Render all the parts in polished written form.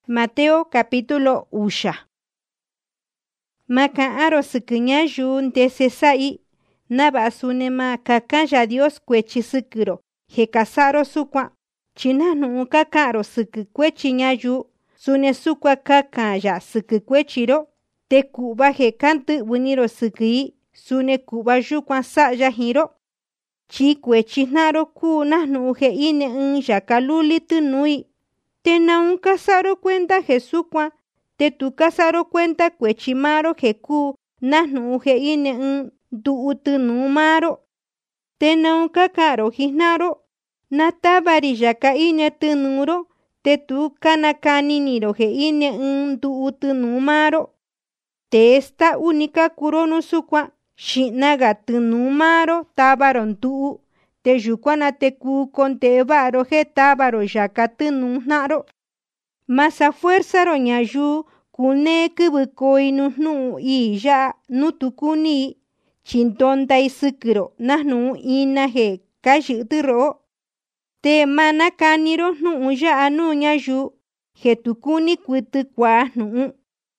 Mateo capítulo 8. Maka'aro sikunya yun desesai naba sunema kakaya Dios kwechi sikiro he kasaro sukwa chinanu kakaro sikikwechi nyayu sune sukwa kakaya sikikwechiro te kuba he kantu buniro siki sune kuba yukwa saya hiro chi kwechi naro ku nanu he ine yakaluli tunui te naun kasaro cuenta Jesukwa te tu kasaro cuenta kwechimaro heku nahnu he ine duutunu maro te naun kakaro hinaro natabari yaka ine tunuro te tu kanakani niro he ine duutunu maro te esta única kurono sukwa shinaga tunu maro tabaron tu te yukwana te ku konte baro he tabaro yaka tunu naro masa fuerza ro nyayu kune kubukoi nu iya nutukuni chintonda isikiro nahnu ina he kajitiro te mana kaniro nu ya anu nyayu he tukuni kutu kwa nu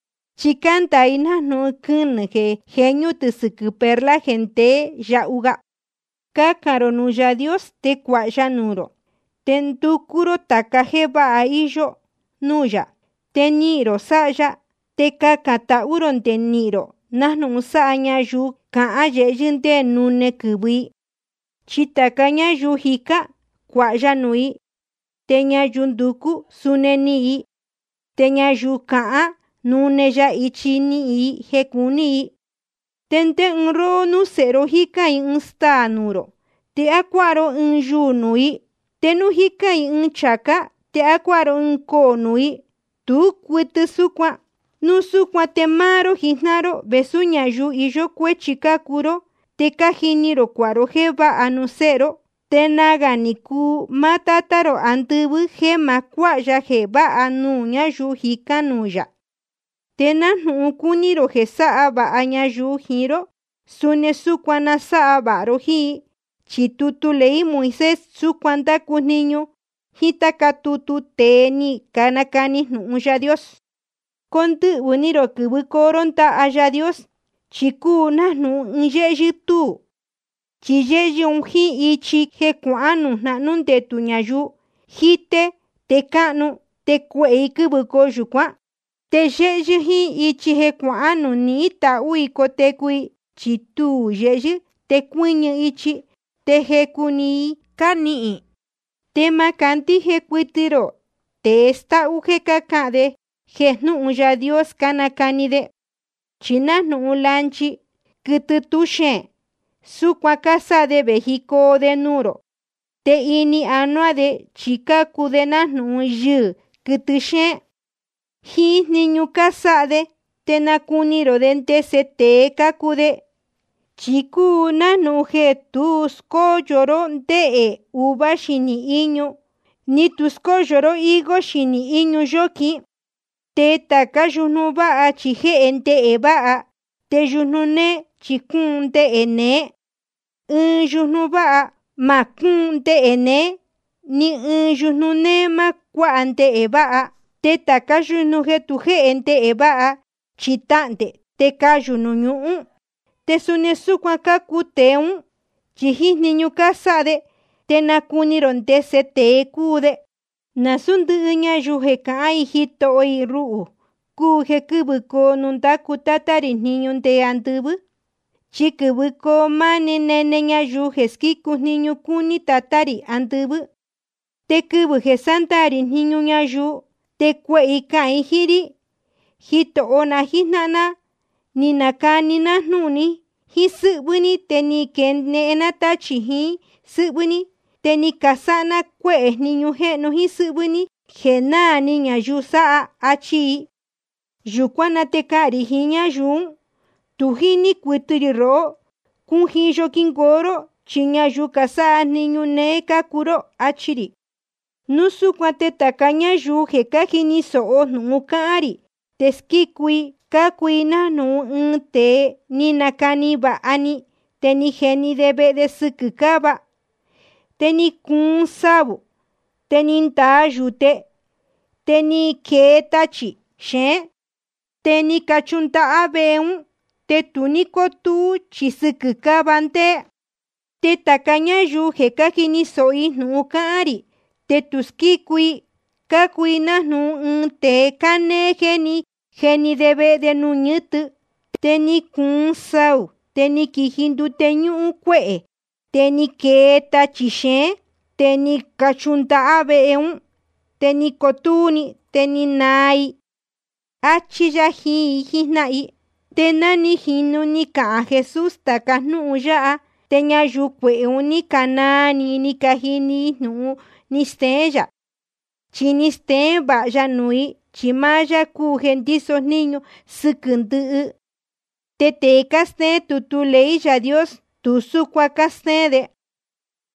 chikanta ina nu kun he nyutu per la gente ya uga kakaro nu ya Dios te kwa ya nuro tentukuro takaheba aiyo nuya teniro saya te kakata uron teniro nahnu saanya yu ka aye yinte nune kubi chitakanya yu hika kwa ya nui tenya yunduku suneni tenya yu kaa nune ya ichini hekuni tente nro nu sero hika insta nuro te akwaro yu nui tenu hika chaka te akwaro ko nui tu kuitu sukwa nu sukwa te maro hinaro besunya yu iyo kwechika kuro te kahiniro kwaro heba anusero te naganiku matataro antubu he makwa ya heba anunya yu hikanuya te nanu kuniro he saaba anya yu hiro sune sukwa na saaba rohi chitutu lei Moisés sukwanta kuniño hitaka tutu teni kanakani nuya Dios kontu uniro kubukoronta aya Dios chikuna nu nyeyitu chiyeyi unhi ichi he kuanu nanun te tuñayu hite te kanu te kwei kubuko yukwa te yeyi hi ichi he kuanu ni ta uiko te kui chitu yeyi te kuiñi ichi te he kuni kanii te makanti he kuitiro te esta uje kakade he nu ya Dios kanakanide china nu lanchi kututushe sukwa casa de Bejiko de nuro te ini anuade chikaku de nanu yu kutushe hi niñu casade te nakuniro dente se te kakude chiku nanu he tusko lloro de uva shini iño ni tusko lloro higo shini iño yoki te takayunu ba chije ente eba te yunune chikun te ene yunu ba makun te ene ni yunune makwa ante eba te takayunu he tuje ente eba chitante te kayunu nyu te sune sukwa kakuteun chihis niñu casade te nakuniron te se te kude nasundu nya yuhe kai hito oi ru ku he kubuko nunda kutatari niñu te andubu chikubuko mane nene nya yuhe skiku niñu kuni tatari andubu te kubu he santari niñu nya yu te kwei kai hiri hito ona hinana ni nakani na nuni hi subuni teni kenne enata chihi subuni teni kasana kwe niñu he no hi subuni hena niña yusa achi yukwana te kari hiña yun tuhini kwitiro kunhi jokingoro chiña yukasa niñu ne kakuro achiri nusukwa te takanya yu he kahini so nukari teskikui kakuina nu te ni nakani ba ani te ni geni debe de sukukaba te ni kun sabu te ni nta yute te ni keta chi xén, te ni kachunta veun, te tu ni kotu chi sɨkɨ kavante, te takañayu je kajini so'i nuu ka'an‑ri, te tu skikui kakui najnu ɨɨn tee kane jeni de ve'e nuu ñɨtɨ, te ni kuun sau, te ni kiji ndute ñu'u kue'e, te ni kee tachi xeen, te ni kachunta'a ve'eun, te ni kotuni, te ni naa‑i, achi yaji jina'i. Te nani jinu ni ka'an Jesús taka jnu'un ya'a, te ñayu kue'eun ni kanaa‑ni ni kajini jnu'un ni steen ya, chi ni steen va'a‑ya nuu‑i, chi maa ya kuu je ndiso jniñu sɨkɨ ndɨ'ɨ. Te tee ka steen tutu ley Yǎ Dios tu sukuan ka steen‑de.